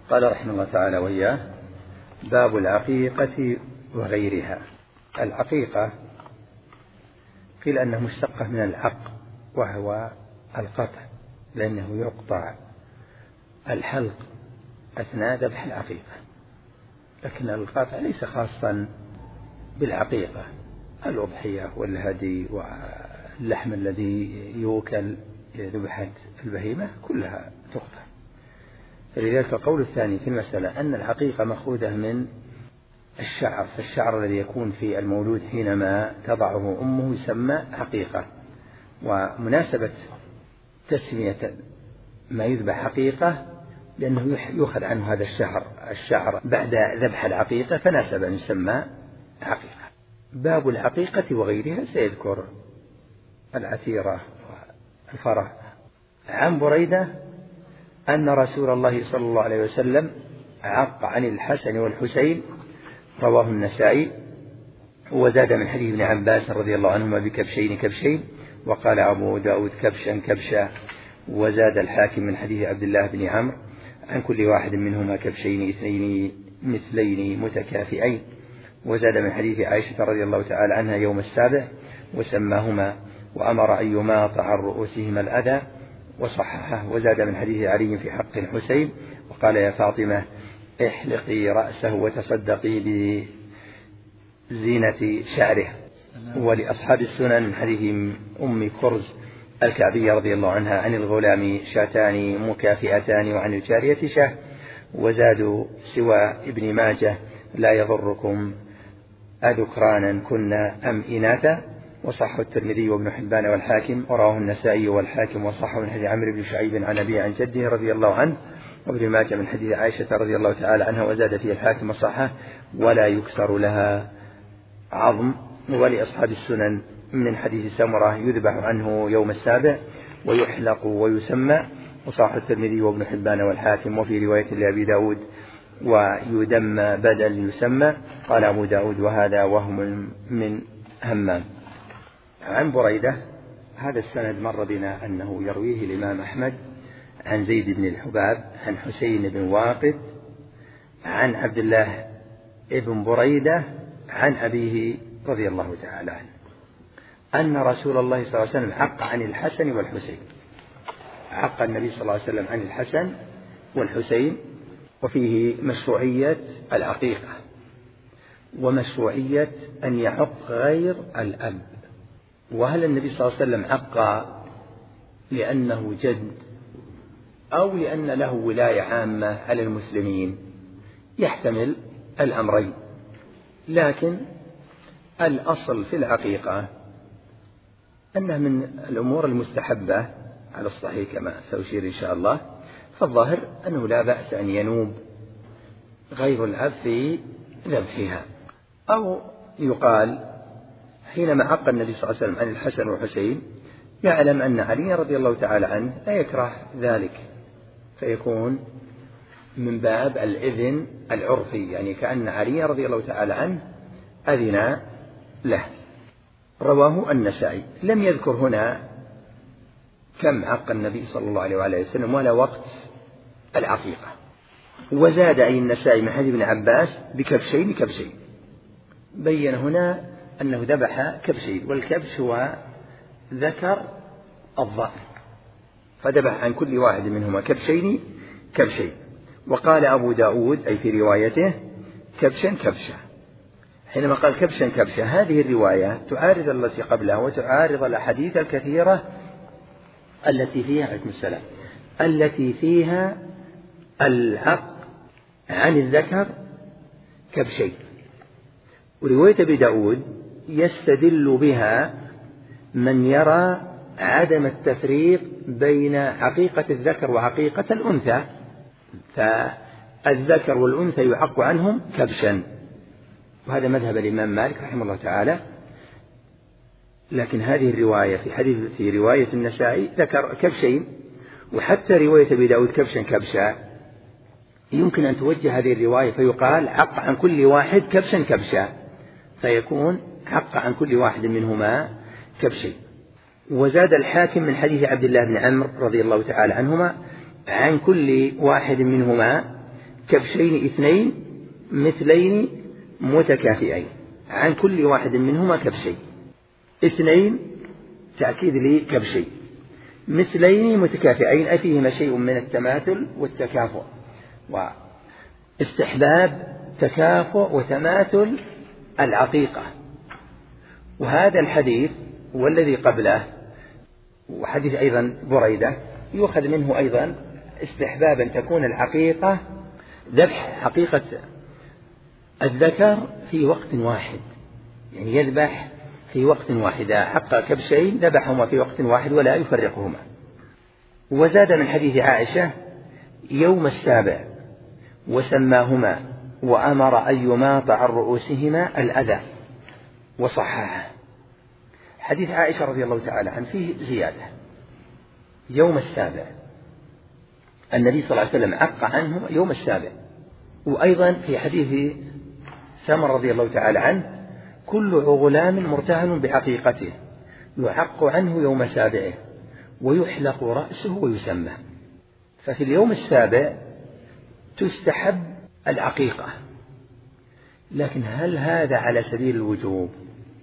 قال رحمه الله تعالى وإياه: باب العقيقة وغيرها. العقيقة قيل أنها مشتقة من العق، وهو القطع، لأنه يقطع الحلق أثناء ذبح العقيقة. لكن القطع ليس خاصا بالعقيقة، الأضحية والهدي واللحم الذي يوكل ذبحت البهيمة كلها تقطع. فلذلك القول الثاني في المسألة أن العقيقة مأخوذة من الشعر، فالشعر الذي يكون في المولود حينما تضعه أمه يسمى عقيقة. ومناسبة تسمية ما يذبح عقيقة لأنه يؤخذ عنه هذا الشعر بعد ذبح العقيقة، فناسب أن يسمى عقيقة. باب العقيقة وغيرها سيذكر العتيرة والفرح. عن بريدة أن رسول الله صلى الله عليه وسلم عق عن الحسن والحسين، رواه النسائي، وزاد من حديث ابن عباس رضي الله عنهما بكبشين كبشين، وقال أبو داود كبشا كبشا، وزاد الحاكم من حديث عبد الله بن عمرو عن كل واحد منهما كبشين اثنين مثلين متكافئين، وزاد من حديث عائشة رضي الله تعالى عنها يوم السابع وسماهما، وأمر أن يماط عن رؤوسهما الأذى وصححه. وزاد من حديث علي في حق الحسين وقال: يا فاطمة احلقي رأسه وتصدقي بزينة شعره. ولأصحاب السنن من حديث أم كرز الكعبية رضي الله عنها عن الغلام شاتان مكافئتان وعن الجارية شاه. وزادوا سوى ابن ماجه: لا يضركم أذكرانا كنا أم إناثا. وصح الترمذي وابن حبان والحاكم، ورواه النسائي والحاكم وصحه من حديث عمرو بن شعيب عن أبيه عن جده رضي الله عنه، وابن ماجه من حديث عائشة رضي الله تعالى عنها، وزاد فيه الحاكم وصحه: ولا يكسر لها عظم. ولأصحاب السنن من حديث سمرة: يذبح عنه يوم السابع ويحلق ويسمى. وصح الترمذي وابن حبان والحاكم. وفي رواية لأبي داود: ويدم بدل يسمى. قال أبو داود: وهذا وهم من همام. عن بريدة هذا السند مر بنا أنه يرويه الإمام أحمد عن زيد بن الحباب عن حسين بن واقد عن عبد الله ابن بريدة عن أبيه رضي الله تعالى عنه أن رسول الله صلى الله عليه وسلم عق عن الحسن والحسين. عق النبي صلى الله عليه وسلم عن الحسن والحسين، وفيه مشروعية العقيقة ومشروعية أن يعق غير الأب. وهل النبي صلى الله عليه وسلم عق لأنه جد أو لأن له ولاية عامة على المسلمين؟ يحتمل الأمرين، لكن الأصل في العقيقة أنها من الأمور المستحبة على الصحيح كما سأشير إن شاء الله. فالظاهر أنه لا بأس أن ينوب غير الأب في ذبحها. أو يقال حينما عق النبي صلى الله عليه وسلم عن الحسن والحسين يعلم أن علي رضي الله تعالى عنه لا يكره ذلك، فيكون من باب الإذن العرفي، يعني كأن علي رضي الله تعالى عنه أذن له. رواه النسائي. لم يذكر هنا كم عق النبي صلى الله عليه وآله وسلم ولا وقت العقيقة. وزاد أي النسائي من حديث ابن عباس بكبشين كبشين، بين هنا أنه ذبح كبشين، والكبش هو ذكر الضأن، فذبح عن كل واحد منهما كبشين كبشين. وقال أبو داود أي في روايته كبشا كبشا. حينما قال كبشا كبشا هذه الرواية تعارض التي قبلها وتعارض الأحاديث الكثيرة التي فيها عليكم السلام التي فيها العق عن الذكر كبشين. ورواية أبي داود يستدل بها من يرى عدم التفريق بين عقيقة الذكر وعقيقة الأنثى، فالذكر والأنثى يعق عنهم كبشا، وهذا مذهب الإمام مالك رحمه الله تعالى. لكن هذه الرواية في رواية النسائي ذكر كبشين، وحتى رواية أبي داود كبشا كبشا يمكن أن توجه هذه الرواية فيقال عق عن كل واحد كبشا كبشا، فيكون عق عن كل واحد منهما كبشين. وزاد الحاكم من حديث عبد الله بن عمرو رضي الله تعالى عنهما عن كل واحد منهما كبشين اثنين مثلين متكافئين، عن كل واحد منهما كبشين. اثنين تأكيد لكبشين، مثلين متكافئين أي فيهما شيء من التماثل والتكافؤ، واستحباب تكافؤ وتماثل العقيقة. وهذا الحديث والذي قبله وحديث أيضا بريدة يؤخذ منه أيضا استحباب أن تكون العقيقة ذبح حقيقة الذكر في وقت واحد، يعني يذبح في وقت واحد، إذا حق كبشين ذبحهما في وقت واحد ولا يفرقهما. وزاد من حديث عائشة يوم السابع وسماهما وأمر أن يماط عن رؤوسهما الأذى، وصححه. حديث عائشة رضي الله تعالى عنه فيه زيادة يوم السابع، النبي صلى الله عليه وسلم عق عنه يوم السابع. وأيضا في حديث سمر رضي الله تعالى عنه كل غلام مرتهن بعقيقته يعق عنه يوم سابعه ويحلق رأسه ويسمى. ففي اليوم السابع تستحب العقيقة، لكن هل هذا على سبيل الوجوب؟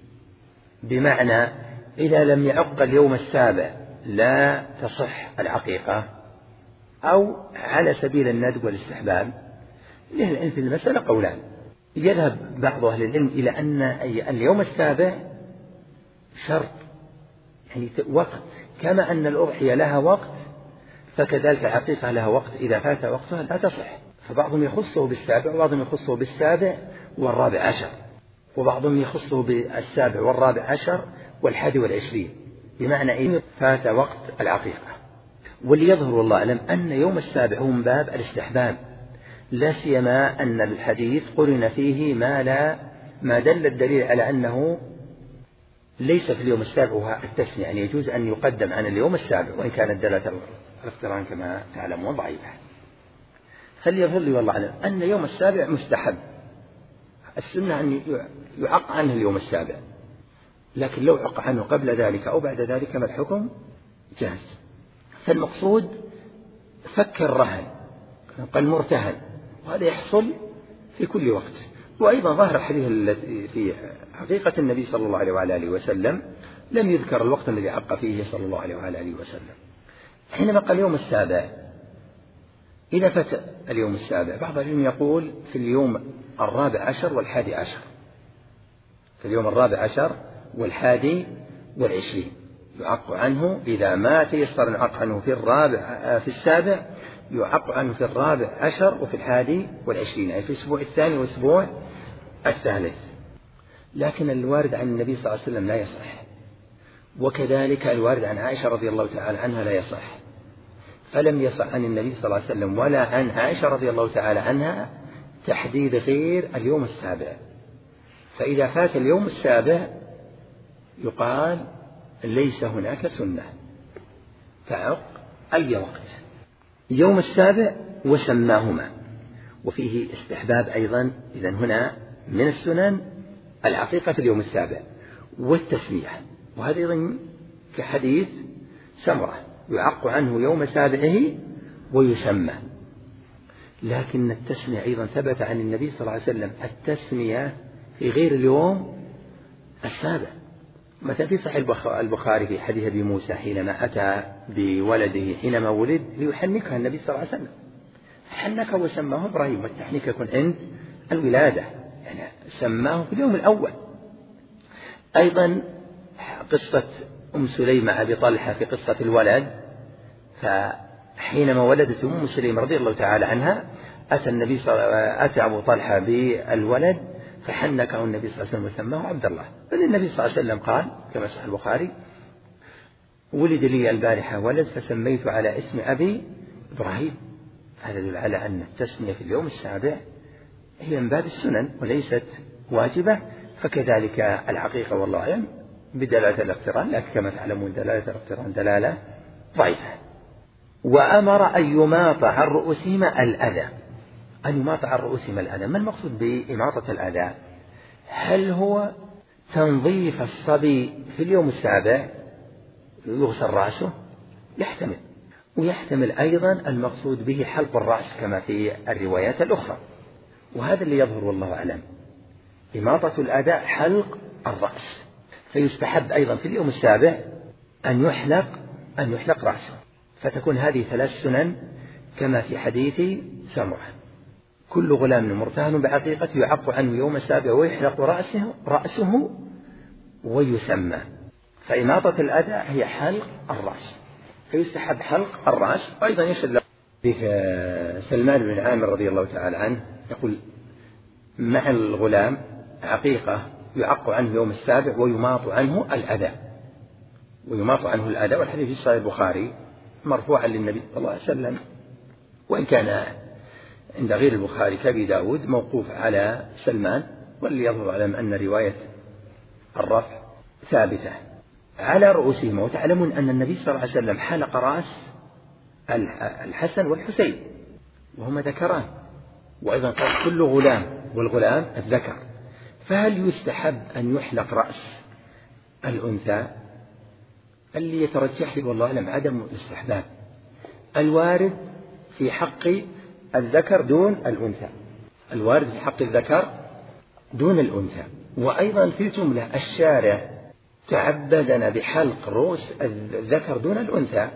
بمعنى إذا لم يعق اليوم السابع لا تصح العقيقة، أو على سبيل الندب والاستحباب؟ لأهل العلم في المسألة قولان. يذهب بعض أهل العلم إلى أن اليوم السابع شرط، يعني وقت، كما أن الأضحية لها وقت فكذلك العقيقة لها وقت، إذا فات وقتها لا تصح. فبعضهم يخصه بالسابع وبعضهم يخصه بالسابع والرابع عشر، وبعضهم يخصه بالسابع والرابع عشر والحادي والعشرين، بمعنى إن فات وقت العقيقة. واللي يظهر والله أعلم أن يوم السابع هو من باب الاستحباب، لا سيما أن الحديث قرن فيه ما دل الدليل على أنه ليس في اليوم السابع وهو التسمية، يعني يجوز أن يقدم عن اليوم السابع وإن كانت دلالة الاقتران كما تعلمون ضعيفة. فليظهر لي والله أعلم أن يوم السابع مستحب، السنة أن يعق عنه اليوم السابع، لكن لو عق عنه قبل ذلك أو بعد ذلك ما الحكم؟ جاز. فالمقصود فك الرهن كالمرتهن، وهذا يحصل في كل وقت. وأيضا ظهر الحديث الذي في حقيقة النبي صلى الله عليه وعلى آله وسلم لم يذكر الوقت الذي عق فيه صلى الله عليه وعلى آله وسلم. حينما قال اليوم السابع، إذا فات اليوم السابع بعض العلم يقول في اليوم الرابع عشر والحادي عشر، في اليوم الرابع عشر والحادي والعشرين يعق عنه، إذا ما تيسر العق عنه في السابع يعق عنه في الرابع عشر وفي الحادي والعشرين، أي في الأسبوع الثاني والأسبوع الثالث. لكن الوارد عن النبي صلى الله عليه وسلم لا يصح، وكذلك الوارد عن عائشة رضي الله تعالى عنها لا يصح. فلم يصح عن النبي صلى الله عليه وسلم ولا عن عائشة رضي الله تعالى عنها تحديد غير اليوم السابع. فإذا فات اليوم السابع يقال ليس هناك سنة، تعق أي وقت. يوم السابع وسماهما، وفيه استحباب أيضا. إذن هنا من السنن العقيقة في اليوم السابع والتسمية، وهذا أيضا كحديث سمرة يعق عنه يوم سابعه ويسمى. لكن التسمية أيضا ثبت عن النبي صلى الله عليه وسلم التسمية في غير اليوم السابع. مثلا في صحيح البخاري في حديث أبي موسى حينما أتى بولده حينما ولد ليحنكها النبي صلى الله عليه وسلم، حنكه وسماه إبراهيم، والتحنيك يكون عند الولادة، يعني سماه في اليوم الأول. أيضا قصة أم سليم مع أبي طلحة في قصة الولد، فحينما ولدت أم سليم رضي الله تعالى عنها أتى أبو طلحة بالولد فحنكه النبي صلى الله عليه وسلم وسماه عبد الله. بل النبي صلى الله عليه وسلم قال كما صح البخاري: ولد لي البارحة ولد فسميت على اسم أبي إبراهيم. هذا يدل على أن التسمية في اليوم السابع هي من باب السنن وليست واجبة. فكذلك العقيقة والله أعلم بدلالة الاقتران، لكن كما تعلمون دلالة الاقتران دلالة ضعيفة. وأمر أن يماط عن رؤوسهما الأذى، أن يماط عن رؤوسهما الأذى. ما المقصود بإماطة الأذى؟ هل هو تنظيف الصبي في اليوم السابع يغسل رأسه؟ يحتمل. ويحتمل أيضا المقصود به حلق الرأس كما في الروايات الأخرى، وهذا اللي يظهر والله أعلم. إماطة الأذى حلق الرأس، فيستحب أيضا في اليوم السابع أن يحلق رأسه، فتكون هذه 3 سنن كما في حديث سمرة: كل غلام مرتهن بعقيقة يعق عنه يوم السابع ويحلق رأسه ويسمى. فإماطة الأذى هي حلق الرأس، فيستحب حلق الرأس. وأيضا يشهد سلمان بن عامر رضي الله تعالى عنه يقول: مع الغلام عقيقة يعق عنه يوم السابع ويماط عنه الأذى. والحديث في صحيح البخاري مرفوعا للنبي صلى الله عليه وسلم، وإن كان عند غير البخاري كأبي داود موقوف على سلمان، واللي يظهر علم أن رواية الرفع ثابتة على رؤوسهما. وتعلمون أن النبي صلى الله عليه وسلم حلق رأس الحسن والحسين وهما ذكران، وأيضا قال كل غلام، والغلام الذكر. فهل يستحب أن يحلق رأس الأنثى؟ اللي يترجح لي والله أعلم عدم الاستحباب، الوارد في حق الذكر دون الأنثى، الوارد في حق الذكر دون الأنثى. وأيضا في الجملة الشارع تعبدنا بحلق رؤوس الذكر دون الأنثى،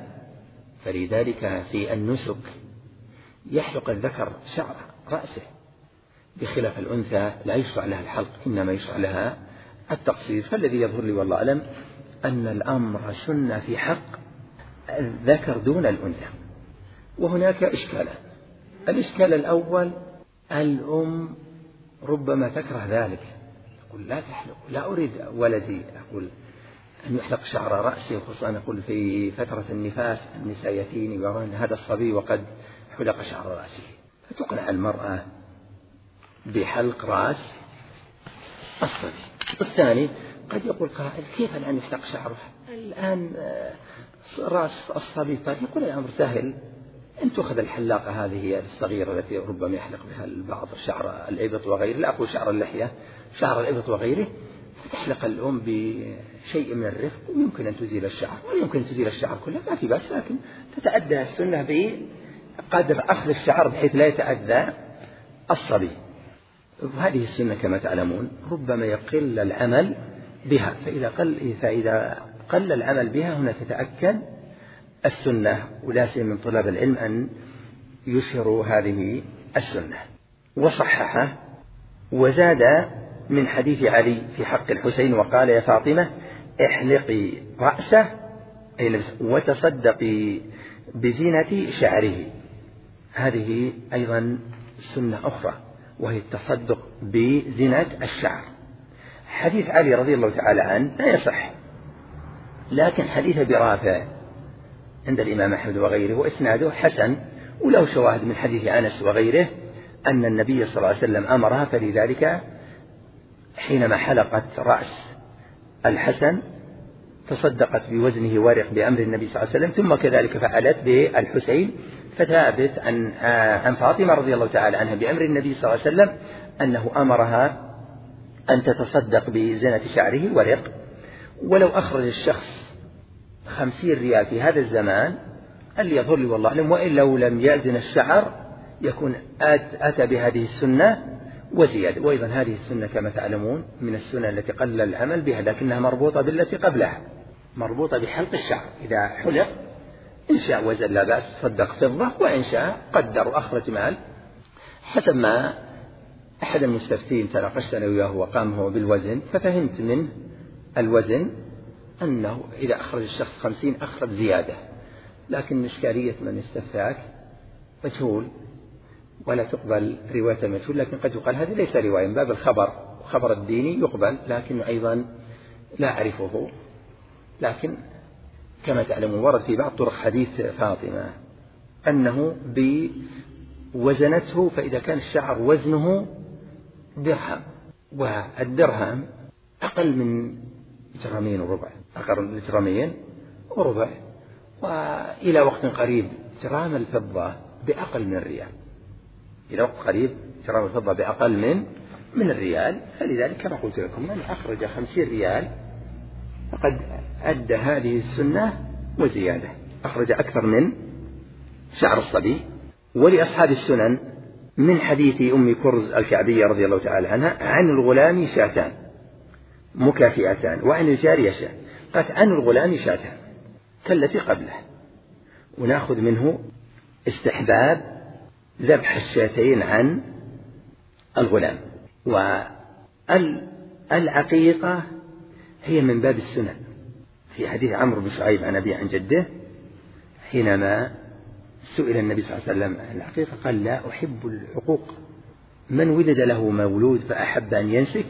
فلذلك في النسك يحلق الذكر شعر رأسه، بخلاف الأنثى لا يشرع لها الحلق، إنما يشرع لها التقصير. فالذي يظهر لي والله أعلم أن الأمر سنة في حق الذكر دون الأنثى. وهناك إشكالان: الإشكال الأول، الأم ربما تكره ذلك، تقول لا تحلق، لا أريد ولدي أقول أن يحلق شعر رأسي، خصوصا أقول في فترة النفاس النساء يأتيني ويرون هذا الصبي وقد حلق شعر رأسه، فتقنع المرأة بحلق رأس الصبي. الثاني، قد يقول قائل: كيف الآن يحلق شعره الآن رأس الصبي؟ طيب يقول الأمر سهل، أن تأخذ الحلاقة هذه الصغيرة التي ربما يحلق بها البعض شعر الإبط وغيره، لا أقول شعر اللحية، شعر الإبط وغيره، فتحلق الأم بشيء من الرفق، ويمكن أن تزيل الشعر، ويمكن أن تزيل الشعر كله، ما في بأس، لكن تتأدى السنة بقدر أخذ الشعر بحيث لا يتأذى الصبي. وهذه السنة كما تعلمون ربما يقل العمل بها، فإذا قل العمل بها هنا تتأكد السنة، ولا سيما من طلاب العلم أن يشهروا هذه السنة. وصححه وزاد من حديث علي في حق الحسين وقال: يا فاطمة احلقي رأسه وتصدقي بزينة شعره. هذه أيضا سنة أخرى، وهي التصدق بزينة الشعر. حديث علي رضي الله تعالى عنه لا يصح، لكن حديث برافع عند الإمام أحمد وغيره وإسناده حسن، وله شواهد من حديث أنس وغيره أن النبي صلى الله عليه وسلم أمرها، فلذلك حينما حلقت رأس الحسن تصدقت بوزنه ورق بأمر النبي صلى الله عليه وسلم، ثم كذلك فعلت بالحسين. فثابت عن فاطمة رضي الله تعالى عنها بأمر النبي صلى الله عليه وسلم أنه أمرها أن تتصدق بزينة شعره ورق. ولو أخرج الشخص 50 ريال في هذا الزمان، اللي يظهر لي والله أعلم، وإن لو لم يأذن الشعر يكون أتى بهذه السنة وزيادة. وأيضا هذه السنة كما تعلمون من السنة التي قل العمل بها، لكنها مربوطة بالتي قبلها، مربوطة بحلق الشعر. إذا حلق إن شاء وزن لا بأس، صدق فضة، وإن شاء قدر وأخرج مال حسب ما أحد المستفتين تناقشت أنا وياه وقام هو بالوزن، ففهمت منه الوزن أنه إذا أخرج الشخص 50 أخرج زيادة، لكن إشكالية من استفتاك مجهول ولا تقبل رواية المجهول، لكن قد يقال هذه ليس رواية من باب الخبر الديني يقبل، لكنه أيضا لا أعرفه. لكن كما تعلمون ورد في بعض طرق حديث فاطمة أنه بوزنته، فإذا كان الشعر وزنه درهم، والدرهم أقل من درهمين وربع، أقل من درهمين وربع، وإلى وقت قريب جرام الفضة بأقل من الريال، إلى وقت قريب جرام الفضة بأقل من الريال. فلذلك كما قلت لكم من أخرج 50 ريال فقد أدى هذه السنة وزيادة، أخرج أكثر شعر الصبي. ولأصحاب السنن من حديث أم كرز الكعبية رضي الله تعالى عنها عن الغلام شاتان مكافئتان وعن الجارية شاة، قالت عن الغلام شاتان كالتي قبله. ونأخذ منه استحباب ذبح الشاتين عن الغلام. والعقيقة هي من باب السنن. في حديث عمرو بن شعيب عن أبي عن جده حينما سئل النبي صلى الله عليه وسلم عن العقيقة قال لا أحب العقوق، من ولد له مولود فأحب أن ينسك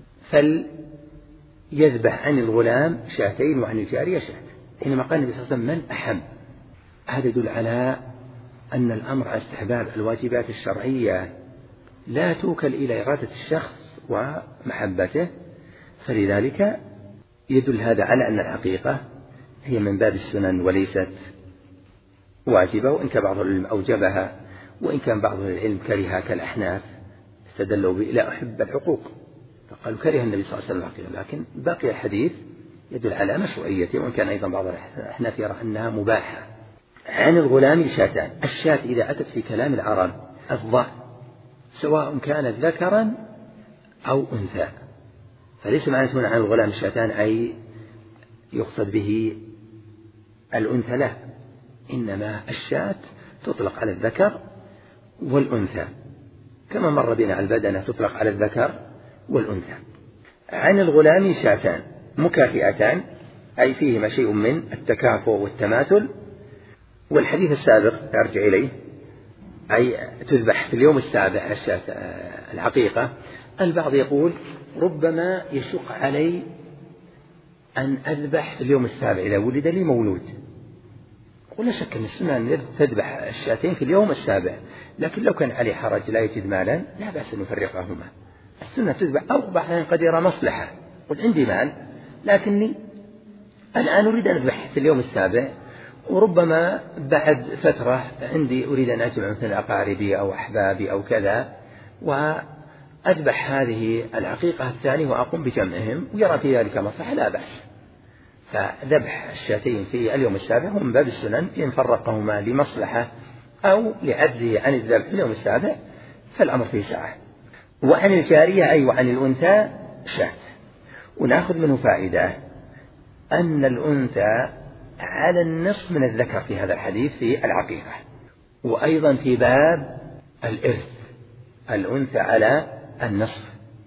فليذبح عن الغلام شاتين وعن الجارية شاة. حينما قال النبي صلى الله عليه وسلم من أحب، هذا يدل على أن الأمر على استحباب الواجبات الشرعية لا توكل إلى إرادة الشخص ومحبته، فلذلك يدل هذا على أن العقيقة هي من باب السنن وليست واجبة، وإن كان بعض العلم أوجبها وإن كان بعض العلم كرهها كالأحناف استدلوا به لا أحب العقوق فقالوا كره النبي صلى الله عليه وسلم العقيقة، لكن باقي الحديث يدل على مشروعيته، وإن كان أيضا بعض الأحناف يرى أنها مباحة. عن الغلام شاتان، الشاة إذا أتت في كلام العرب الضأن سواء كانت ذكرا أو أنثى، فليس معنى هنا عن الغلام شاتان أي يقصد به الأنثى، لا، إنما الشاة تطلق على الذكر والأنثى كما مر بنا على البدنة تطلق على الذكر والأنثى. عن الغلام شاتان مكافئتان أي فيهما شيء من التكافؤ والتماثل. والحديث السابق يرجع إليه أي تذبح في اليوم السابع العقيقة. البعض يقول ربما يشق علي أن أذبح في اليوم السابع إذا ولد لي مولود، ولا شك أن السنة أن تذبح الشاتين في اليوم السابع، لكن لو كان عليه حرج لا يجد مالا لا بأس أن يفرقهما. السنة تذبح أو بعض قد يرى مصلحة، قل عندي مال لكني الآن أريد أن أذبح في اليوم السابع، وربما بعد فترة عندي أريد أن أجمع مثل أقاربي أو أحبابي أو كذا وأذبح هذه العقيقة الثانية وأقوم بجمعهم ويرى في ذلك مصلحة لا بأس. فذبح الشاتين في اليوم السابع هو من باب السنن، إن فرقهما لمصلحة أو لعجزه عن الذبح في اليوم السابع فالأمر فيه سعة. وعن الجارية أي وعن الأنثى شاة. ونأخذ منه فائدة أن الأنثى على النصف من الذكر في هذا الحديث في العقيقة، وأيضا في باب الإرث الأنثى على النصف،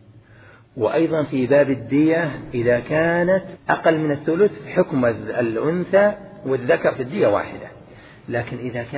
وأيضا في باب الدية إذا كانت أقل من الثلث حكم الأنثى والذكر في الدية واحدة، لكن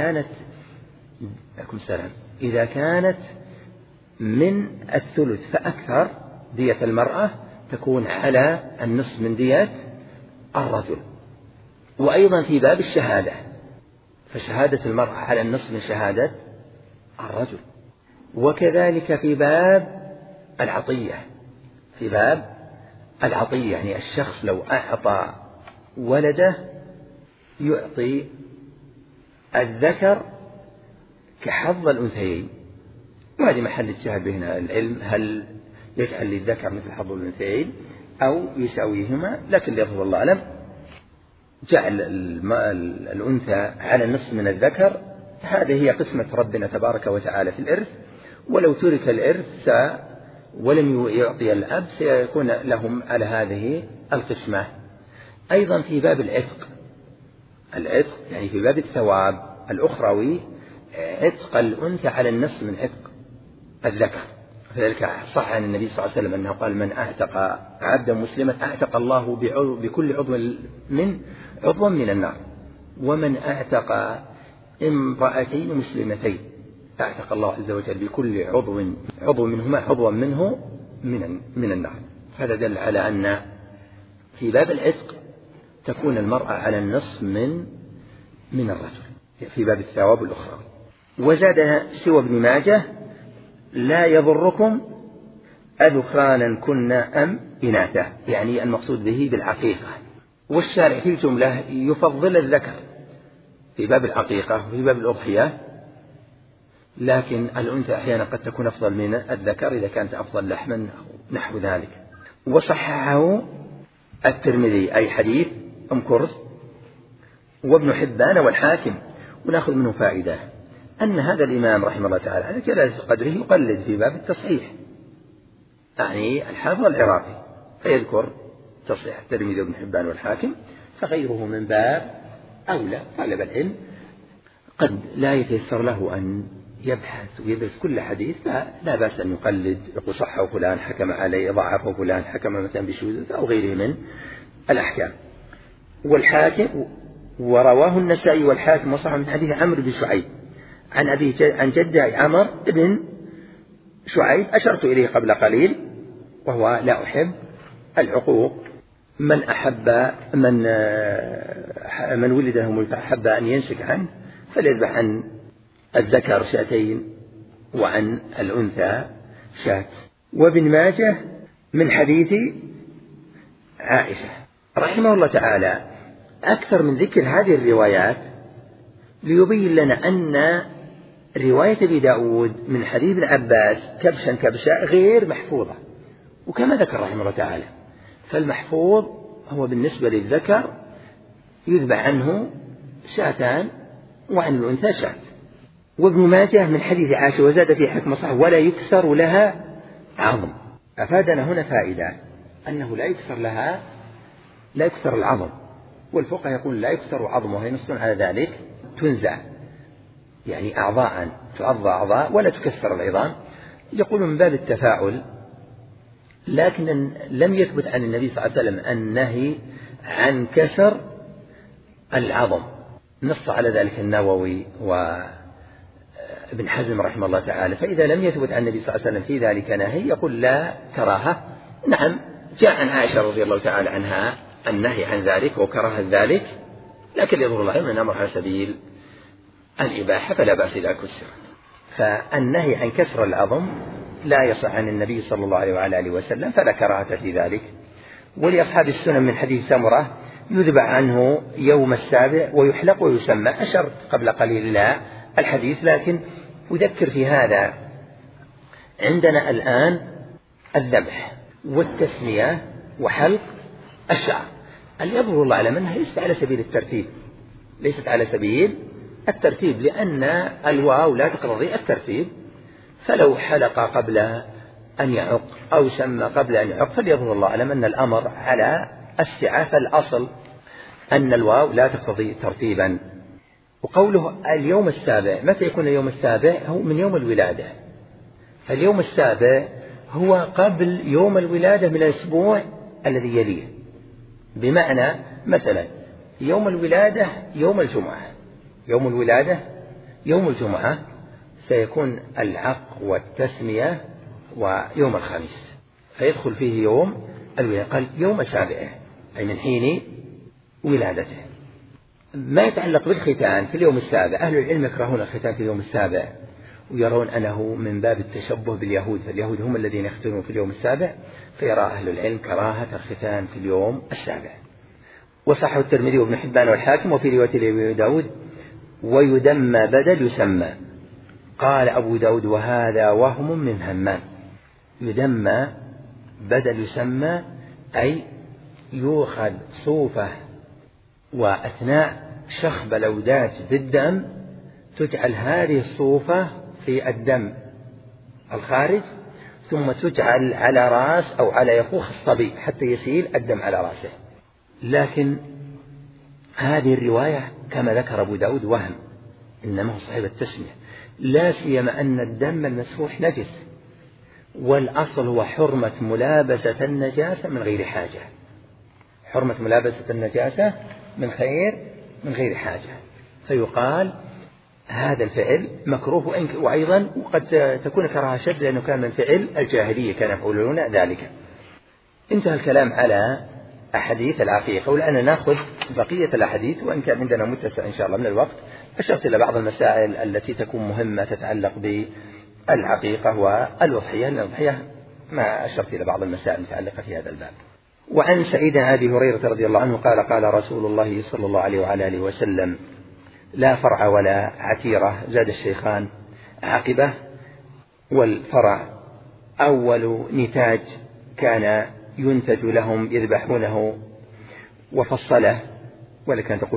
إذا كانت من الثلث فأكثر دية المرأة تكون على النصف من دية الرجل. وأيضا في باب الشهادة فشهادة المرأة على النصف من شهادة الرجل. وكذلك في باب العطية، في باب العطية يعني الشخص لو أعطى ولده يعطي الذكر كحظ الأنثيين، وهذه محل الجهاد بين العلم هل يجعل للذكر مثل حظ الأنثيين أو يساويهما، لكن يظهر الله أعلم جعل الأنثى على النصف من الذكر. هذه هي قسمة ربنا تبارك وتعالى في الإرث، ولو ترك الإرث ولم يعطي الأب سيكون لهم على هذه القسمة. أيضا في باب العتق يعني في باب الثواب الأخروي عتق الأنثى على النصف من عتق الذكر، فذلك صح عن النبي صلى الله عليه وسلم أنه قال من أعتق عبدا مسلما أعتق الله بكل عضو من النار، ومن أعتق امرأتين مسلمتين أعتق الله عز وجل بكل عضو منهما عضوا منه من النار. هذا دل على أن في باب العتق تكون المرأة على النصف من الرجل في باب الثواب الأخرى. وزاد سوى ابن ماجه لا يضركم أذكرانا كنا أم إناثا، يعني المقصود به بالعقيقة. والشارع في الجملة يفضل الذكر في باب العقيقة وفي باب الأضحية، لكن الأنثى أحيانا قد تكون أفضل من الذكر إذا كانت أفضل لحما أو نحو ذلك. وصححه الترمذي أي حديث أم كرز وابن حبان والحاكم ونأخذ منه فائدة أن هذا الإمام رحمه الله تعالى على جلالة قدره يقلد في باب التصحيح، يعني الحافظ العراقي فيذكر تصحيح الترمذي وابن حبان والحاكم، فغيره من باب أولى. طالب العلم قد لا يتيسر له أن يبحث ويدرس كل حديث، لا بأس أن يقلد، يقول صحه فلان حكم عليه، ضعفه فلان حكم مثلا بشذوذ أو غيره من الأحكام. والحاكم ورواه النسائي والحاكم وصححه من حديث عمرو بن شعيب عن جده عمرو بن شعيب أشرت إليه قبل قليل، وهو لا أحب العقوق، من أحب من ولد له ملك أحب أن ينسك عنه فليذبح عن الذكر شاتين وعن الأنثى شات. وابن ماجه من حديث عائشة رحمه الله تعالى أكثر من ذكر هذه الروايات ليبين لنا أن رواية أبي داود من حديث ابن عباس كبشا كبشا غير محفوظة، وكما ذكر رحمه الله تعالى فالمحفوظ هو بالنسبة للذكر يذبح عنه شاتان وعن الأنثى شات. وابن ماجه من حديث عائشة وزاد في حكم صح ولا يكسر لها عظم، أفادنا هنا فائدة أنه لا يكسر العظم، والفقهاء يقول لا يكسر عظمه، ينصون على ذلك تنزع، يعني أعضاء تعضى أعضاء ولا تكسر العظام، يقول من باب التفاؤل. لكن لم يثبت عن النبي صلى الله عليه وسلم النهي عن كسر العظم، نص على ذلك النووي وابن حزم رحمه الله تعالى. فإذا لم يثبت عن النبي صلى الله عليه وسلم في ذلك نهي يقول لا كراهة. نعم جاء عن عائشة رضي الله تعالى عنها النهي عن ذلك وكراهة ذلك، لكن يظهر الله من الأمر على سبيل الإباحة فلا بأس إذا كسر. فالنهي عن كسر العظم لا يصح عن النبي صلى الله عليه وعلى آله وسلم، فلا كراهة في ذلك. ولأصحاب السنن من حديث سمرة يذبح عنه يوم السابع ويحلق ويسمى. أشرت قبل قليل إلى الحديث، لكن أذكر في هذا عندنا الآن الذبح والتسمية وحلق الشعر. يظهر الله أعلم أنها ليست على سبيل الترتيب، ليست على سبيل الترتيب، لأن الواو لا تقتضي الترتيب، فلو حلق قبل أن يعق أو سمى قبل أن يعق فليظهر الله أعلم أن الأمر على السعة، فالأصل أن الواو لا تقتضي ترتيبا. وقوله اليوم السابع، متى يكون اليوم السابع؟ هو من يوم الولادة، فاليوم السابع هو قبل يوم الولادة من الأسبوع الذي يليه، بمعنى مثلا يوم الولادة يوم الجمعة، يوم الولادة يوم الجمعة سيكون العق والتسمية ويوم الخميس، فيدخل فيه يوم الولادة. قال يوم سابعه أي من حين ولادته. ما يتعلق بالختان في اليوم السابع، أهل العلم يكرهون الختان في اليوم السابع ويرون أنه من باب التشبه باليهود، فاليهود هم الذين يختنون في اليوم السابع، فيرى أهل العلم كراهة الختان في اليوم السابع. وصححه الترمذي وابن حبان والحاكم. وفي رواية لأبي داود ويدمى بدل يسمى. قال أبو داود وهذا وهم من همام. يدمى بدل يسمى أي يؤخذ صوفة وأثناء شخب الأوداج بالدم تجعل هذه الصوفة في الدم الخارج، ثم تجعل على رأس أو على يفوخ الصبي حتى يسيل الدم على رأسه. لكن هذه الرواية كما ذكر أبو داود وهم، إنما هو صحيح التسمية، لا سيما أن الدم المسفوح نجس، والأصل هو حرمة ملابسة النجاسة من غير حاجة، حرمة ملابسة النجاسة من غير حاجة، فيقال هذا الفعل مكروه. وأيضا وقد تكون كراهة شد لأنه كان من فعل الجاهلية، كان يفعلون ذلك. انتهى الكلام على أحاديث العقيقة، والآن نأخذ بقية الأحاديث، وإن كان عندنا متسع إن شاء الله من الوقت. أشرت إلى بعض المسائل التي تكون مهمة تتعلق بالعقيقة والأضحية، الأضحية ما أشرت إلى بعض المسائل المتعلقة في هذا الباب. وعن سعيد أبي هريرة رضي الله عنه قال قال رسول الله صلى الله عليه وعلى آله وسلم لا فرع ولا عتيرة، زاد الشيخان عقبة، والفرع أول نتاج كان ينتج لهم يذبحونه، وفصله ولكن تقول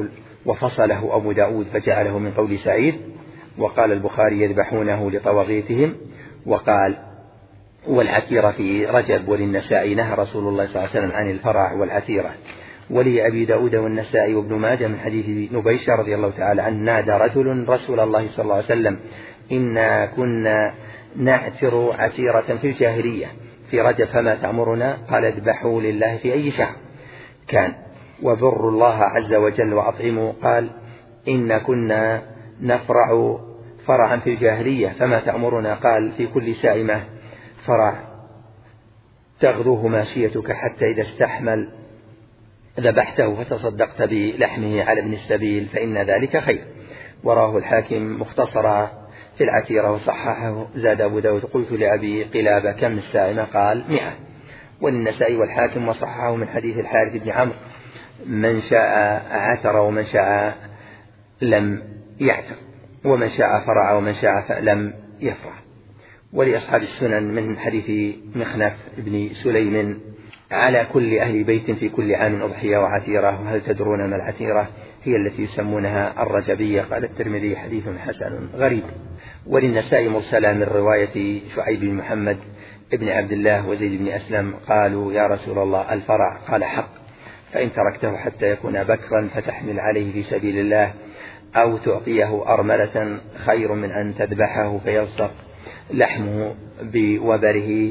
وفصله أبو داود فجعله من قول سعيد. وقال البخاري يذبحونه لطواغيتهم. وقال والعتيرة في رجب. وللنسائي نهى رسول الله صلى الله عليه وسلم عن الفرع والعتيرة. ولأبي داود والنسائي وابن ماجه من حديث نبيشة رضي الله تعالى عنه نادى رجل رسول الله صلى الله عليه وسلم إنا كنا نعتر عتيرة في الجاهلية في رجب فما تأمرنا؟ قال اذبحوا لله في أي شهر كان وبروا الله عز وجل وأطعموا. قال إن كنا نفرع فرعا في الجاهلية فما تأمرنا؟ قال في كل سائمة فرع تغدوه ماشيتك حتى إذا استحمل ذبحته فتصدقت بلحمه على ابن السبيل فإن ذلك خير. وراه الحاكم مختصرا في العتيرة وصححه. زاد أبو داود قلت لأبي قلابة كم السائمة؟ قال 100. وللنسائي والحاكم وصححه من حديث الحارث بن عمرو من شاء عتر ومن شاء لم يعتر ومن شاء فرع ومن شاء لم يفرع. ولأصحاب السنن من حديث مخنف بن سليم على كل أهل بيت في كل عام أضحية وعتيرة. وهل تدرون ما العتيرة؟ هي التي يسمونها الرجبية. قال الترمذي حديث حسن غريب. وللنسائي مرسلا من رواية شعيب بن محمد ابن عبد الله وزيد بن أسلم قالوا يا رسول الله الفرع؟ قال حق فإن تركته حتى يكون بكرا فتحمل عليه في سبيل الله أو تعطيه أرملة خير من أن تذبحه فيلصق لحمه بوبره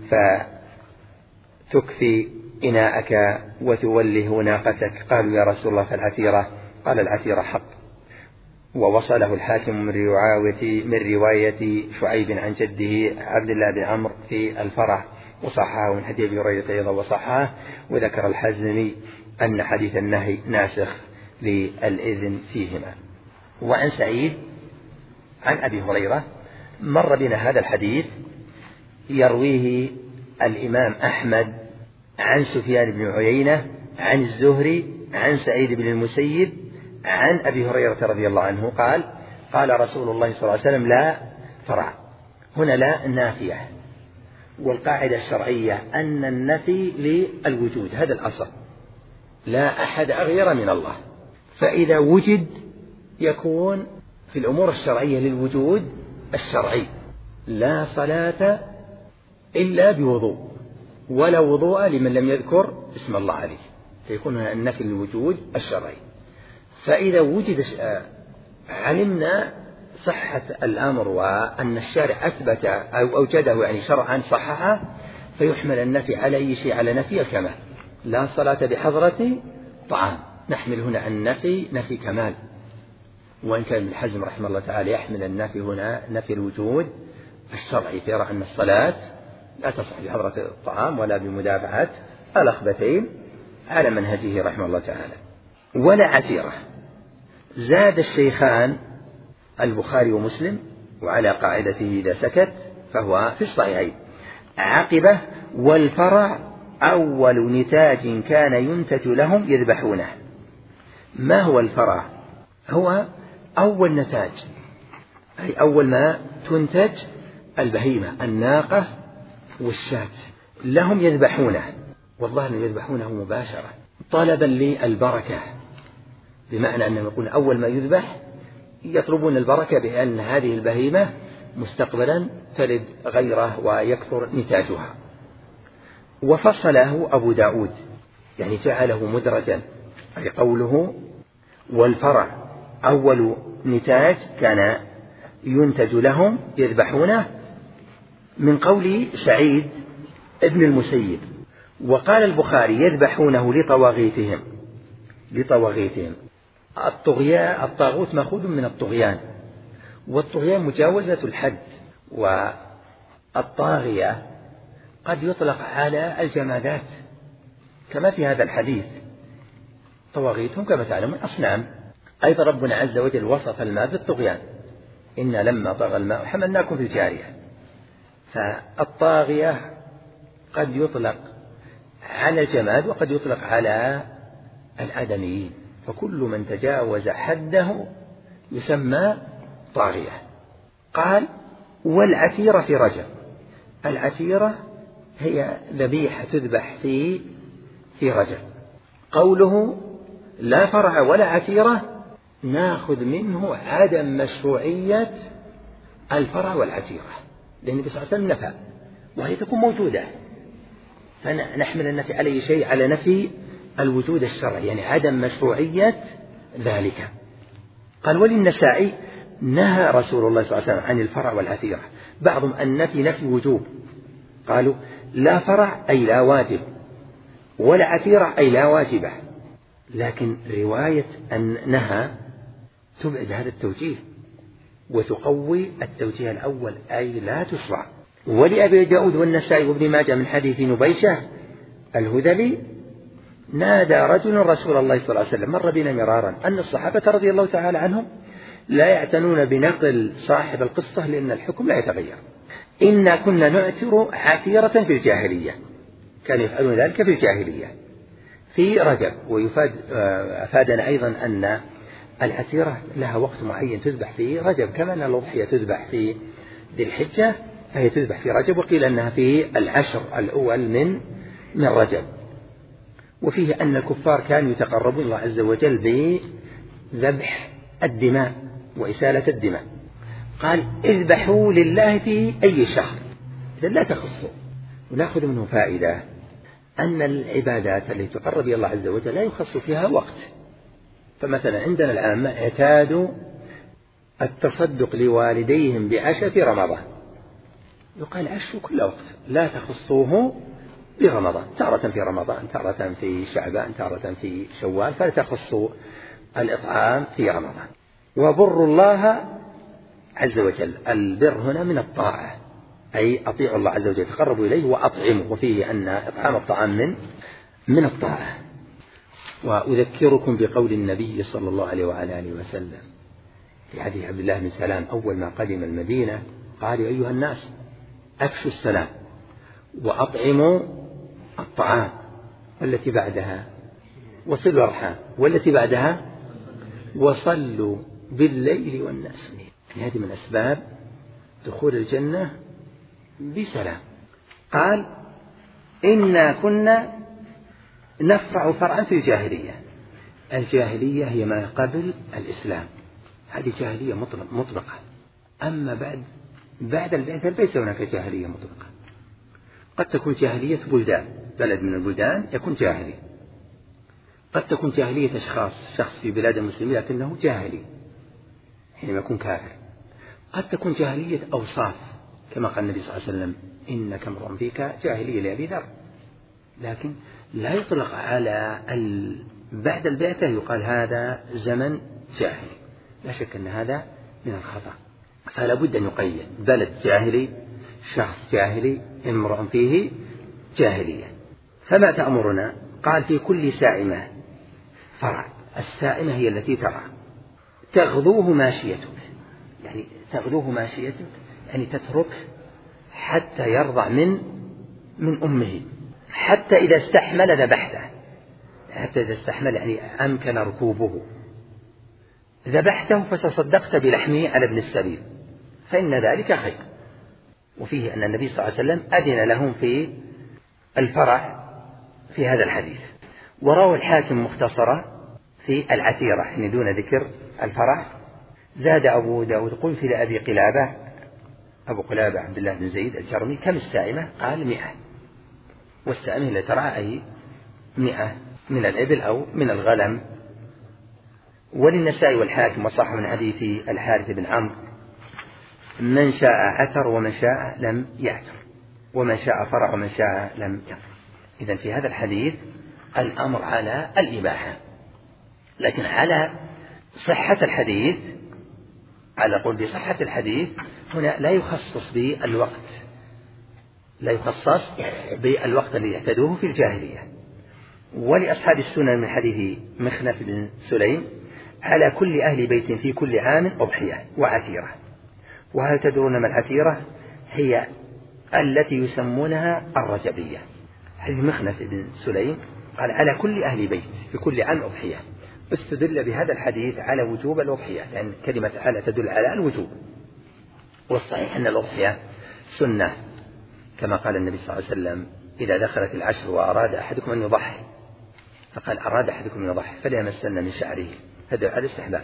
فتكفي إناءك وتوله ناقتك. قالوا يا رسول الله فالعتيرة؟ قال العتيرة حق. ووصله الحاكم من رواية شعيب عن جده عبد الله بن عمرو في الفرع وصححه من حديث أبي هريرة أيضا وصححه. وذكر الحزمي أن حديث النهي ناسخ للإذن فيهما. وعن سعيد عن أبي هريرة مر بنا هذا الحديث يرويه الإمام أحمد عن سفيان بن عيينة عن الزهري عن سعيد بن المسيب عن أبي هريرة رضي الله عنه قال قال رسول الله صلى الله عليه وسلم لا فرع. هنا لا نافية. والقاعدة الشرعية أن النفي للوجود هذا الأصل لا أحد أغير من الله. فإذا وجد يكون في الأمور الشرعية للوجود الشرعي لا صلاة إلا بوضوء ولا وضوء لمن لم يذكر اسم الله عليه فيكون النفي للوجود الشرعي. فإذا وجد علمنا صحة الأمر وأن الشارع أثبت أو أوجده يعني شرعا صححه فيحمل النفي على أي شيء على نفي الكمال. لا صلاة بحضرة طعام نحمل هنا النفي نفي كمال. وإن كان ابن حزم رحمه الله تعالى يحمل النفي هنا نفي الوجود الشرعي فيرى أن الصلاة لا تصح بحضرة الطعام ولا بمدافعة الأخبثين على منهجه رحمه الله تعالى. ولا عتيرة. زاد الشيخان البخاري ومسلم وعلى قاعدته إذا سكت فهو في الصحيحين عقبة والفرع أول نتاج كان ينتج لهم يذبحونه. ما هو الفرع؟ هو أول نتاج أي أول ما تنتج البهيمة الناقة والشاة لهم يذبحونه. والله أنهم يذبحونه مباشرة طلبا للبركة بمعنى أنهم يقولون أول ما يذبح يطلبون البركة بأن هذه البهيمة مستقبلا تلد غيره ويكثر نتاجها. وفصله أبو داود يعني جعله مدرجا أي قوله والفرع أول نتاج كان ينتج لهم يذبحونه من قول سعيد ابن المسيب. وقال البخاري يذبحونه لطواغيتهم. الطاغوت مأخوذ من الطغيان والطغيان مجاوزة الحد. والطاغية قد يطلق على الجمادات كما في هذا الحديث طواغيتهم كما تعلمون أصنام. أيضا ربنا عز وجل وصف الماء بالطغيان إنا لما طغى الماء حملناكم في الجارية. فالطاغية قد يطلق على الجماد وقد يطلق على الآدميين فكل من تجاوز حده يسمى طاغية. قال والعتيرة في رجب. العتيرة هي ذبيحة تذبح في رجب. قوله لا فرع ولا عتيرة نأخذ منه عدم مشروعية الفرع والعتيرة، لأن النبي صلى الله عليه وسلم نفى وهي تكون موجودة، فنحمل النفي على شيء على نفي الوجود الشرعي، يعني عدم مشروعية ذلك. قال وللنسائي نهى رسول الله صلى الله عليه وسلم عن الفرع والعتيرة. بعضهم النفي نفي وجوب، قالوا لا فرع أي لا واجب، ولا عتيرة أي لا واجبة، لكن رواية أن نهى تبعد هذا التوجيه وتقوي التوجيه الأول أي لا تشرع. ولأبي داود والنسائي وابن ماجه من حديث نبيشة الهذلي نادى رجل رسول الله صلى الله عليه وسلم مر بنا مرارا أن الصحابة رضي الله تعالى عنهم لا يعتنون بنقل صاحب القصة لأن الحكم لا يتغير. إنا كنا نعتر عتيرة في الجاهلية، كانوا يفعلون ذلك في الجاهلية في رجب. أفادنا أيضا أن العتيرة لها وقت معين تذبح في رجب، كما أن الأضحية تذبح في ذي الحجة فهي تذبح في رجب، وقيل أنها في العشر الأول من رجب. وفيه أن الكفار كانوا يتقربون الله عز وجل بذبح الدماء وإسالة الدماء. قال اذبحوا لله في أي شهر، إذا لا تخصوا. ونأخذ منه فائدة أن العبادات التي تقرب إلى الله عز وجل لا يخص فيها وقت. فمثلا عندنا العامة اعتادوا التصدق لوالديهم بعشاء في رمضان، يقال عشوا كل وقت، لا تخصوه برمضان، تارة في رمضان، تارة في شعبان، تارة في شوال، فلا تخصوا الإطعام في رمضان. وبر الله عز وجل، البر هنا من الطاعة، أي أطيعوا الله عز وجل تقربوا إليه وأطعموا، وفيه أن إطعام الطعام من الطاعة. وأذكركم بقول النبي صلى الله عليه وعلى آله وسلم في حديث عبد الله بن سلام أول ما قدم المدينة قال يا أيها الناس أفشوا السلام وأطعموا الطعام، والتي بعدها وصلوا الأرحام، والتي بعدها وصلوا بالليل والناس نيام. يعني هذه من أسباب دخول الجنة بسلام. قال إنا كنا نفرع فرعا في الجاهلية. الجاهلية هي ما قبل الإسلام، هذه جاهلية مطلقة. أما بعد البعثة ليس هناك جاهلية مطلقة. قد تكون جاهلية بلدان، بلد من البلدان يكون جاهلي. قد تكون جاهلية أشخاص، شخص في بلاد المسلمين لكنه جاهلي حينما يكون كافر. قد تكون جاهلية أوصاف، كما قال النبي صلى الله عليه وسلم إنك امرؤ فيك جاهلية لأبي ذر، لكن لا يطلق على بعد البعثة يقال هذا زمن جاهلي. لا شك أن هذا من الخطأ، فلا بد أن يقيد بلد جاهلي، شخص جاهلي، امرؤ فيه جاهلية. فما تأمرنا؟ قال في كل سائمة فرع. السائمة هي التي ترى، تغذوه ماشيتك، يعني تغذوه ماشيتك يعني تترك حتى يرضع من أمه، حتى إذا استحمل ذبحته، حتى إذا استحمل يعني أمكن ركوبه ذبحته فتصدقت بلحمه على ابن السبيل فإن ذلك خير. وفيه أن النبي صلى الله عليه وسلم أذن لهم في الفرع في هذا الحديث. وروى الحاكم مختصرة في العتيرة يعني دون ذكر الفرع. زاد أبو داود قلت لأبي قلابة، أبو قلابة عبد الله بن زيد الجرمي كم السائمة؟ قال 100، والسائمة اللي ترعى أي 100 من الإبل أو من الغنم. وللنسائي والحاكم وصح من حديث الحارث بن عمرو من شاء عتر ومن شاء لم يعتر، ومن شاء فرع ومن شاء لم يفر. إذن في هذا الحديث الأمر على الإباحة، لكن على صحة الحديث، على قول بصحة الحديث هنا لا يخصص بالوقت، لا يخصص بالوقت الذي يعتدوه في الجاهلية. ولأصحاب السنن من حديث مخنف بن سليم على كل أهل بيت في كل عام أضحية وعتيرة. وهل تدرون ما العتيرة؟ هي التي يسمونها الرجبية. حديث مخنف بن سليم قال على كل أهل بيت في كل عام أضحية، استدل بهذا الحديث على وجوب الأضحية، لأن كلمة على تدل على الوجوب. والصحيح أن الأضحية سنة، كما قال النبي صلى الله عليه وسلم إذا دخلت العشر وأراد أحدكم أن يضحي، فقال أراد أحدكم أن يضحي فلا يمسن من شعره، هذا على الاستحباب.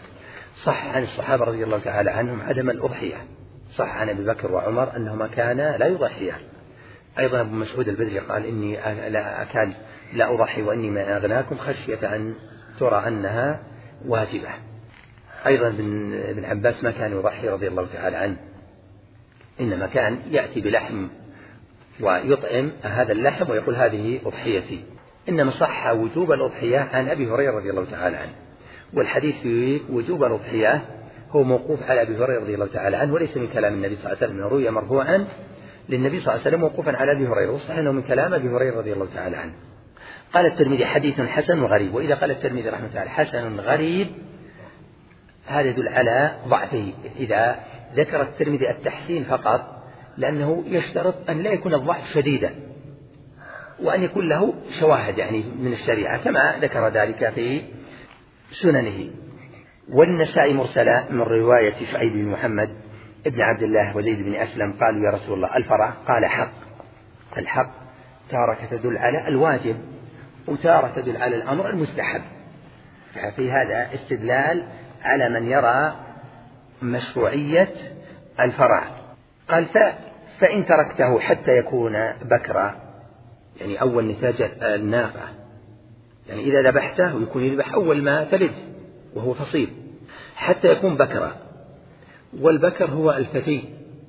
صح عن الصحابة رضي الله تعالى عنهم عدم الأضحية، صح عن أبي بكر وعمر أنهما كانا لا يضحيان. أيضا أبو مسعود البدري قال إني لا أضحي وإني ما أغناكم خشية أن ترى أنها واجبة. أيضا ابن عباس ما كان يضحي رضي الله تعالى عنه، إنما كان يأتي بلحم ويطعم هذا اللحم ويقول هذه أضحيتي. إنما صح وجوب الأضحية عن أبي هريرة رضي الله تعالى عنه، والحديث في وجوب الأضحية هو موقوف على أبي هريرة رضي الله تعالى عنه وليس من كلام النبي صلى الله عليه وسلم، روي مرفوعا للنبي صلى الله عليه وسلم موقوفا على أبي هريرة، وصح أنه من كلام أبي هريرة رضي الله تعالى عنه. قال الترمذي حديث حسن وغريب. وإذا قال الترمذي رحمه الله تعالى حسن غريب هذا يدل على ضعفه. إذا ذكر الترمذي التحسين فقط لأنه يشترط أن لا يكون الضعف شديدا وأن يكون له شواهد يعني من الشريعة كما ذكر ذلك في سننه. والنسائي مرسلا من رواية شعيب بن محمد ابن عبد الله وزيد بن أسلم قالوا يا رسول الله الفرع؟ قال حق. الحق تارة تدل على الواجب وتارة تدل على الأمر المستحب، ففي هذا استدلال على من يرى مشروعية الفرع. قال فإن تركته حتى يكون بكرا، يعني أول نتاج الناقة، يعني إذا ذبحته ويكون يذبح أول ما تلد وهو فصيل حتى يكون بكرا. والبكر هو الفتي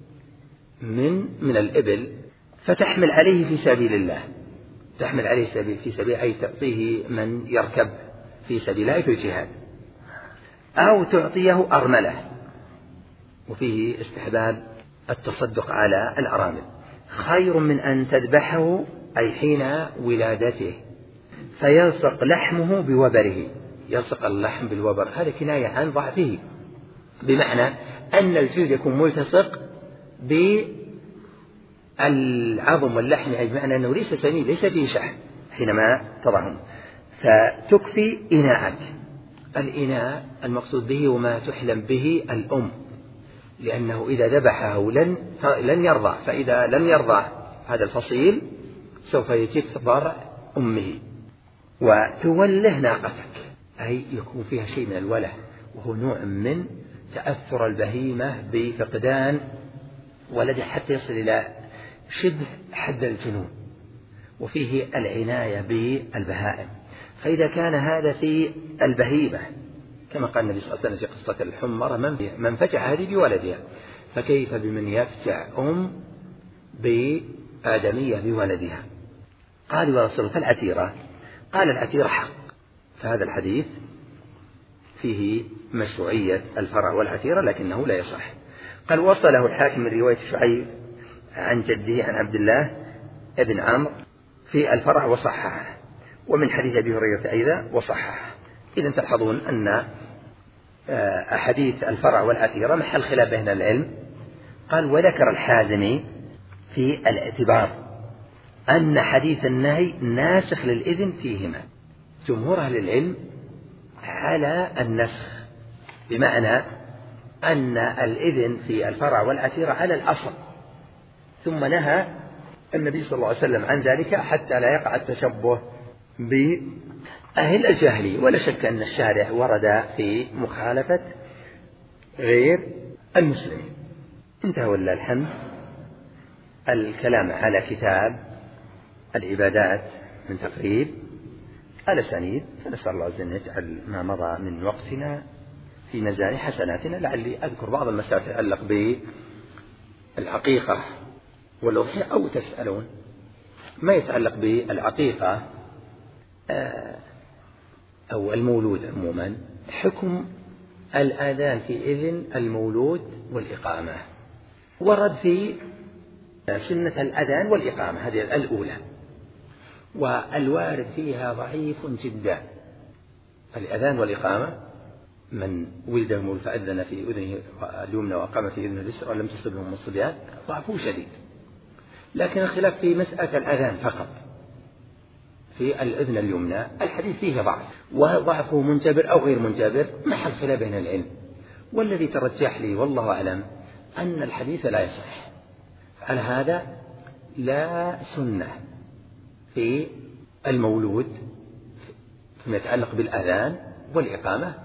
من الإبل، فتحمل عليه في سبيل الله، تحمل عليه في سبيل أي تعطيه من يركب في سبيل الله في الجهاد، أو تعطيه أرملة، وفيه استحباب التصدق على الأرامل، خير من أن تذبحه أي حين ولادته فيلصق لحمه بوبره. يلصق اللحم بالوبر هذا كناية عن ضعفه، بمعنى أن الجلد يكون ملتصق بالعظم واللحم، يعني بمعنى أنه ليس سمين ليس فيه شحم حينما تضعهم. فتكفي إناءك. الإناء المقصود به وما تحلم به الأم، لأنه إذا ذبحه لن يرضع، فإذا لم يرضع هذا الفصيل سوف يجف ضرع أمه. وتوله ناقتك أي يكون فيها شيء من الوله، وهو نوع من تأثر البهيمة بفقدان ولده حتى يصل إلى شبه حد الجنون، وفيه العناية بالبهائم. فإذا كان هذا في البهيمة كما قال النبي صلى الله عليه وسلم في قصة الحمر من فجع هذه بولدها، فكيف بمن يفجع بآدمية بولدها؟ قال يا رسول الله فالعتيرة؟ قال العتيرة حق. فهذا الحديث فيه مشروعية الفرع والعتيرة لكنه لا يصح. قال وصله الحاكم من رواية شعيب عن جده عن عبد الله ابن عمرو في الفرع وصححه، ومن حديث أبي هريرة أيضا وصححه. إذا تلحظون أن أحاديث الفرع والعتيرة محل خلاف بين العلم. قال وذكر الحازمي في الاعتبار أن حديث النهي ناسخ للإذن فيهما. جمهور أهل العلم على النسخ، بمعنى أن الإذن في الفرع والعتيرة على الأصل، ثم نهى النبي صلى الله عليه وسلم عن ذلك حتى لا يقع التشبه بأهل الجاهلية. ولا شك أن الشارع ورد في مخالفة غير المسلمين. انتهى ولله الحمد الكلام على كتاب العبادات من تقريب الأسانيد، فنسأل الله عز وجل يجعل ما مضى من وقتنا في ميزان حسناتنا. لعلي أذكر بعض المسائل تتعلق بالعقيقة والأضحية، أو تسألون ما يتعلق بالعقيقة أو المولود عموما. حكم الآذان في إذن المولود والإقامة ورد في سنة الأذان والإقامة هذه الأولى، والوارد فيها ضعيف جدا. الأذان والإقامة من ولد المولود فأذن في أذنه اليمنى وأقام في أذنه اليسرى ولم تصبهم الصبيان ضعفه شديد. لكن الخلاف في مسألة الأذان فقط في الأذن اليمنى الحديث فيه ضعف، وضعفه منجبر أو غير منجبر محل خلاف بين العلم. والذي ترجح لي والله أعلم أن الحديث لا يصح. على هذا لا سنة في المولود فيما يتعلق بالأذان والإقامة،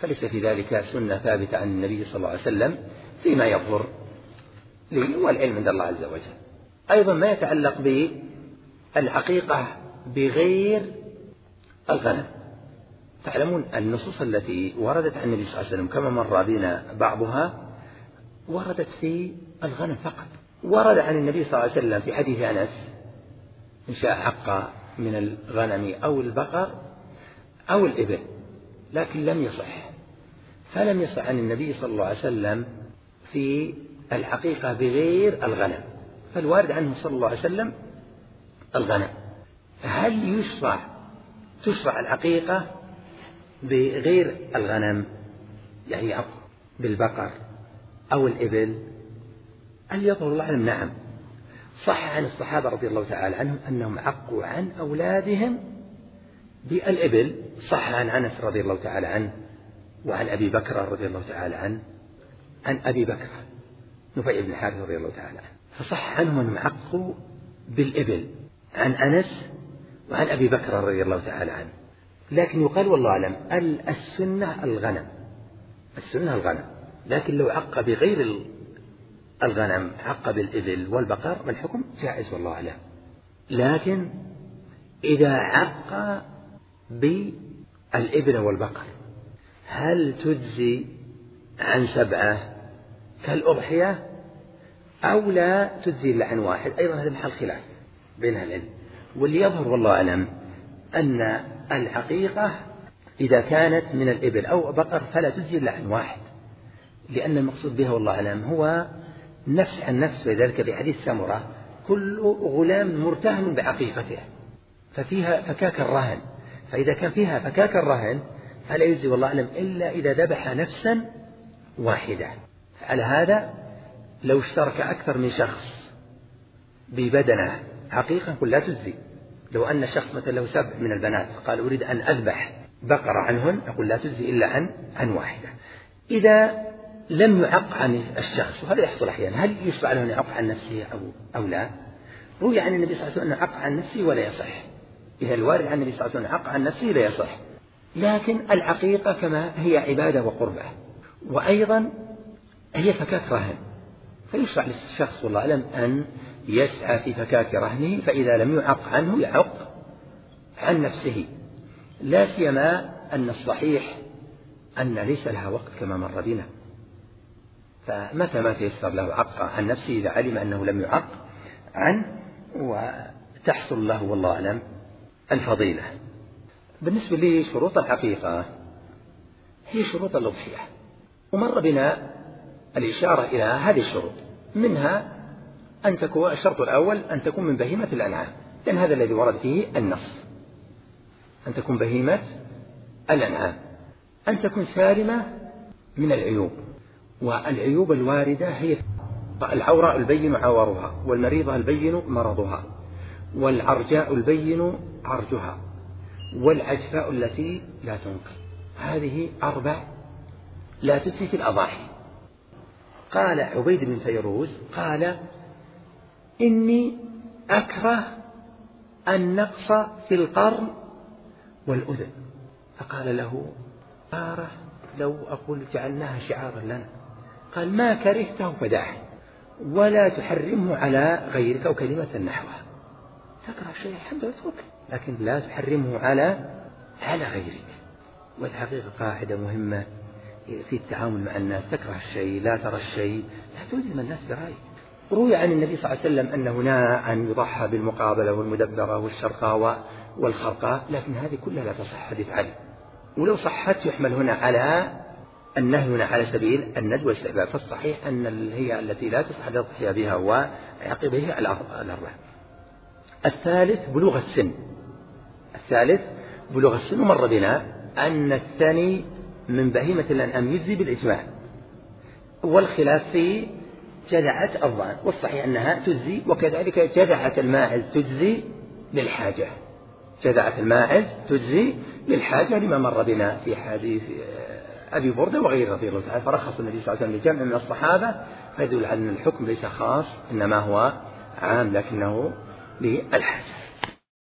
فليس في ذلك سنة ثابتة عن النبي صلى الله عليه وسلم فيما يظهر لي والعلم عند الله عز وجل. أيضا ما يتعلق بالعقيقة بغير الغنم، تعلمون النصوص التي وردت عن النبي صلى الله عليه وسلم كما مر بنا بعضها وردت في الغنم فقط. ورد عن النبي صلى الله عليه وسلم في حديث أنس إن شاء حق من الغنم أو البقر أو الإبل، لكن لم يصح، فلم يصح عن النبي صلى الله عليه وسلم في العقيقة بغير الغنم، فالوارد عنه صلى الله عليه وسلم الغنم. هل تشرع العقيقة بغير الغنم، يعني بالبقر أو الإبل؟ هل يظهر الله أعلم نعم. صح عن الصحابة رضي الله تعالى عنهم أنهم عقوا عن أولادهم بالإبل، صح عن أنس رضي الله تعالى عنه وعن أبي بكر رضي الله تعالى عنه، عن أبي بكر نفيع بن الحارث رضي الله تعالى عنه، فصح عنهم أنهم عقوا بالإبل عن أنس وعن أبي بكر رضي الله تعالى عنه. لكن يقال والله أعلم السنة الغنم، لكن لو عق بغير الغنم عق بالإبل والبقر والحكم جائز والله أعلم. لكن إذا عق بالإبل والبقر هل تجزي عن 7 كالأضحية أو لا تجزي إلا عن 1؟ أيضا هذا محل خلاف بين أهل العلم، واللي يظهر والله أعلم أن العقيقة إذا كانت من الإبل أو بقر فلا تجزي إلا عن 1، لأن المقصود بها والله أعلم هو نفس عن نفس، وذلك في حديث سمرة كل غلام مرتهن بعقيقته ففيها فكاك الرهن، فإذا كان فيها فكاك الرهن فلا يجزي والله أعلم إلا إذا ذبح نفسا واحدة. على هذا لو اشترك أكثر من شخص ببدنه عقيقة قل لا تجزي. لو أن شخص مثلا له 7 من البنات قال أريد أن أذبح بقرة عنهن أقول لا تجزي إلا عن 1. إذا لم يعق عن الشخص، وهذا يحصل أحيانا، هل يشرع له أن يعق عن نفسه أو لا؟ روي عن النبي صلى الله عليه وسلم أنه عق عن نفسه ولا يصح، إذا الوارد عن النبي صلى الله عليه وسلم عق عن نفسه لا يصح. لكن العقيقة كما هي عبادة وقربة، وأيضا هي فكاك رهن، فيشرع للشخص والله أعلم أن يسعى في فكاك رهنه، فإذا لم يعق عنه يعق عن نفسه، لا سيما أن الصحيح أن ليس لها وقت كما مر بنا، فمتى ما تيسر له عق عن نفسه إذا علم أنه لم يعق عنه وتحصل له والله أعلم الفضيلة. بالنسبة لي شروط الحقيقة هي شروط الأضحية، ومر بنا الإشارة إلى هذه الشروط، منها أن تكون الشرط الأول أن تكون من بهيمة الأنعام، لأن هذا الذي ورد فيه النص، أن تكون بهيمة الأنعام، أن تكون سالمة من العيوب، والعيوب الواردة هي العوراء البين عورها، والمريضة البين مرضها، والعرجاء البين عرجها، والعجفاء التي لا تنقل، هذه 4 لا تجزي في الأضاحي. قال عبيد بن فيروز قال إني أكره النقص في القرن والأذن، فقال له لو أقول جعلناها شعارا لنا، قال ما كرهته فدعه ولا تحرمه على غيرك، أو كلمة نحوها، تكره شيء الحمد لله اتركه، لكن لا تحرمه على غيرك. والحقيقة قاعدة مهمة في التعامل مع الناس، تكره الشيء لا ترى الشيء، لا تلزم الناس برأيك. روي عن النبي صلى الله عليه وسلم أنه نهى أن يضحى بالمقابلة والمدبرة والشرقاء والخرقاء، لكن هذه كلها لا تصح حديث علي، ولو صحت يحمل هنا على النهي هنا على سبيل الندب والاستحباب، فالصحيح أن هي التي لا تصح التضحية بها وعقبها الأربعة. الثالث بلوغ السن، ومر بنا أن الثاني من بهيمة الأنعام يجزي بالإجماع، والخلاف في جذعة الضأن، والصحيح أنها تجزي، وكذلك جذعة الماعز تجزي للحاجة، لما مر بنا في حديث أبي بردة وغيره رضي الله تعالى، فرخص النبي صلى الله عليه وسلم لجمع من الصحابة، فيدل على أن الحكم ليس خاص إنما هو عام لكنه للحاجة.